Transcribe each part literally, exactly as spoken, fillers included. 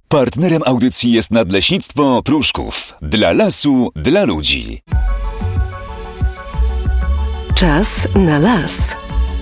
Partnerem audycji jest Nadleśnictwo Pruszków. Dla lasu, dla ludzi. Czas na las.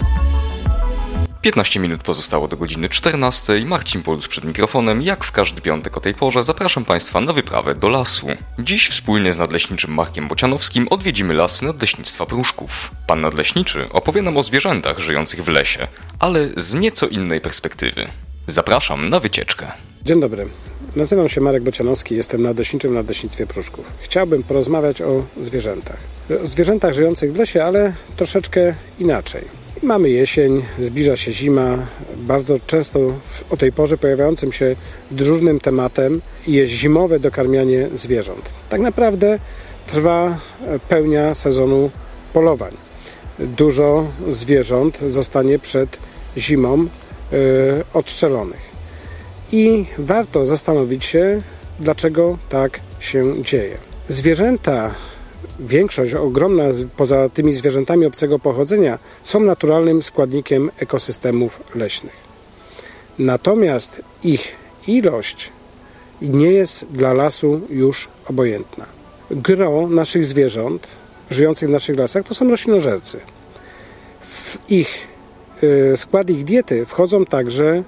piętnaście minut pozostało do godziny czternastej. Marcin Puls przed mikrofonem. Jak w każdy piątek o tej porze zapraszam Państwa na wyprawę do lasu. Dziś wspólnie z nadleśniczym Markiem Bocianowskim odwiedzimy lasy Nadleśnictwa Pruszków. Pan nadleśniczy opowie nam o zwierzętach żyjących w lesie, ale z nieco innej perspektywy. Zapraszam na wycieczkę. Dzień dobry. Nazywam się Marek Bocianowski, jestem nadleśniczym w Nadleśnictwie Pruszków. Chciałbym porozmawiać o zwierzętach. O zwierzętach żyjących w lesie, ale troszeczkę inaczej. Mamy jesień, zbliża się zima. Bardzo często o tej porze pojawiającym się dyżurnym tematem jest zimowe dokarmianie zwierząt. Tak naprawdę trwa pełnia sezonu polowań. Dużo zwierząt zostanie przed zimą yy, odstrzelonych. I warto zastanowić się, dlaczego tak się dzieje. Zwierzęta, większość ogromna poza tymi zwierzętami obcego pochodzenia, są naturalnym składnikiem ekosystemów leśnych. Natomiast ich ilość nie jest dla lasu już obojętna. Gro naszych zwierząt żyjących w naszych lasach to są roślinożercy. W ich w skład ich diety wchodzą także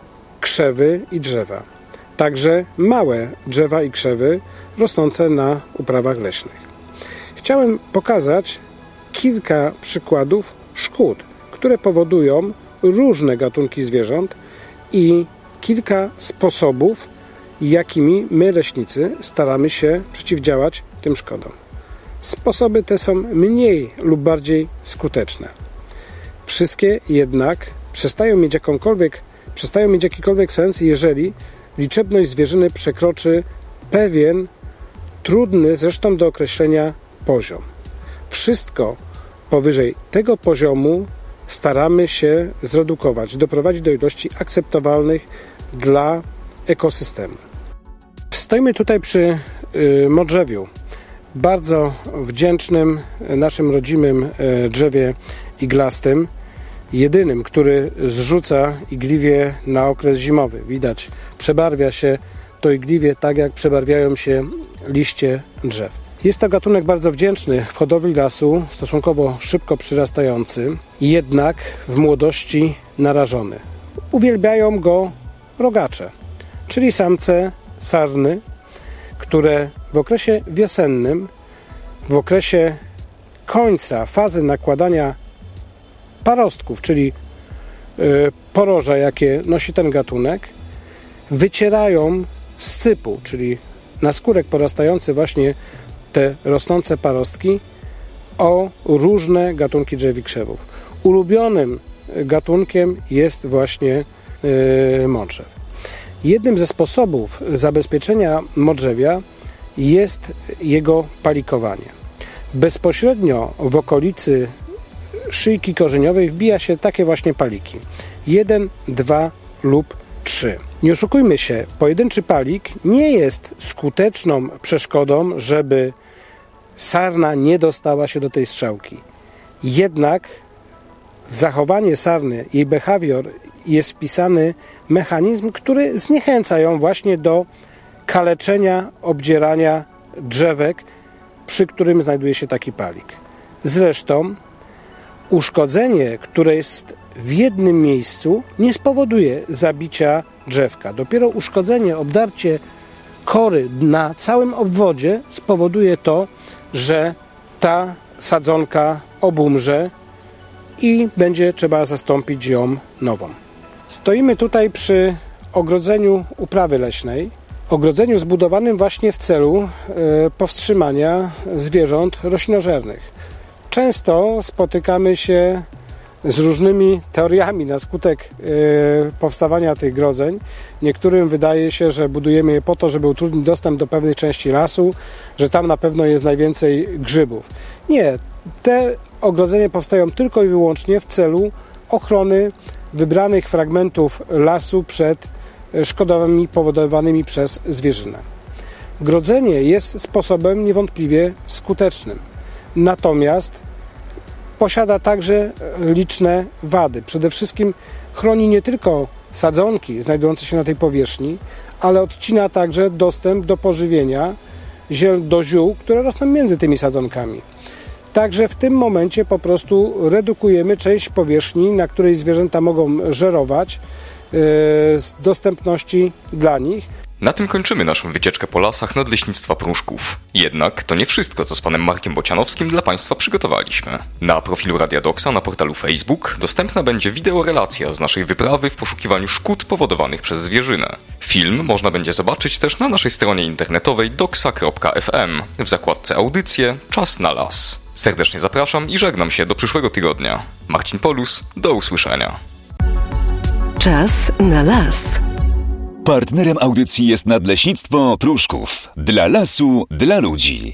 krzewy i drzewa. Także małe drzewa i krzewy rosnące na uprawach leśnych. Chciałem pokazać kilka przykładów szkód, które powodują różne gatunki zwierząt i kilka sposobów, jakimi my, leśnicy, staramy się przeciwdziałać tym szkodom. Sposoby te są mniej lub bardziej skuteczne. Wszystkie jednak przestają mieć jakąkolwiek przestają mieć jakikolwiek sens, jeżeli liczebność zwierzyny przekroczy pewien, trudny zresztą do określenia poziom. Wszystko powyżej tego poziomu staramy się zredukować, doprowadzić do ilości akceptowalnych dla ekosystemu. Stoimy tutaj przy y, modrzewiu, bardzo wdzięcznym naszym rodzimym y, drzewie iglastym, jedynym, który zrzuca igliwie na okres zimowy. Widać, przebarwia się to igliwie tak, jak przebarwiają się liście drzew. Jest to gatunek bardzo wdzięczny w hodowli lasu, stosunkowo szybko przyrastający, jednak w młodości narażony. Uwielbiają go rogacze, czyli samce sarny, które w okresie wiosennym, w okresie końca fazy nakładania parostków, czyli poroża, jakie nosi ten gatunek, wycierają z sypu, czyli naskórek porastający właśnie te rosnące parostki, o różne gatunki drzew i krzewów. Ulubionym gatunkiem jest właśnie modrzew. Jednym ze sposobów zabezpieczenia modrzewia jest jego palikowanie. Bezpośrednio w okolicy szyjki korzeniowej wbija się takie właśnie paliki. Jeden, dwa lub trzy. Nie oszukujmy się, pojedynczy palik nie jest skuteczną przeszkodą, żeby sarna nie dostała się do tej strzałki. Jednak w zachowanie sarny, jej behawior jest wpisany mechanizm, który zniechęca ją właśnie do kaleczenia, obdzierania drzewek, przy którym znajduje się taki palik. Zresztą uszkodzenie, które jest w jednym miejscu, nie spowoduje zabicia drzewka. Dopiero uszkodzenie, obdarcie kory na całym obwodzie spowoduje to, że ta sadzonka obumrze i będzie trzeba zastąpić ją nową. Stoimy tutaj przy ogrodzeniu uprawy leśnej. Ogrodzeniu zbudowanym właśnie w celu powstrzymania zwierząt roślinożernych. Często spotykamy się z różnymi teoriami na skutek powstawania tych grodzeń. Niektórym wydaje się, że budujemy je po to, żeby utrudnić dostęp do pewnej części lasu, że tam na pewno jest najwięcej grzybów. Nie, te ogrodzenia powstają tylko i wyłącznie w celu ochrony wybranych fragmentów lasu przed szkodami powodowanymi przez zwierzynę. Grodzenie jest sposobem niewątpliwie skutecznym. Natomiast posiada także liczne wady. Przede wszystkim chroni nie tylko sadzonki znajdujące się na tej powierzchni, ale odcina także dostęp do pożywienia, do ziół, które rosną między tymi sadzonkami. Także w tym momencie po prostu redukujemy część powierzchni, na której zwierzęta mogą żerować, yy, z dostępności dla nich. Na tym kończymy naszą wycieczkę po lasach Nadleśnictwa Pruszków. Jednak to nie wszystko, co z panem Markiem Bocianowskim dla państwa przygotowaliśmy. Na profilu Radia Doksa na portalu Facebook dostępna będzie wideorelacja z naszej wyprawy w poszukiwaniu szkód powodowanych przez zwierzynę. Film można będzie zobaczyć też na naszej stronie internetowej doksa kropka ef em w zakładce Audycje Czas na las. Serdecznie zapraszam i żegnam się do przyszłego tygodnia. Marcin Polus, do usłyszenia. Czas na las. Partnerem audycji jest Nadleśnictwo Pruszków. Dla lasu, dla ludzi.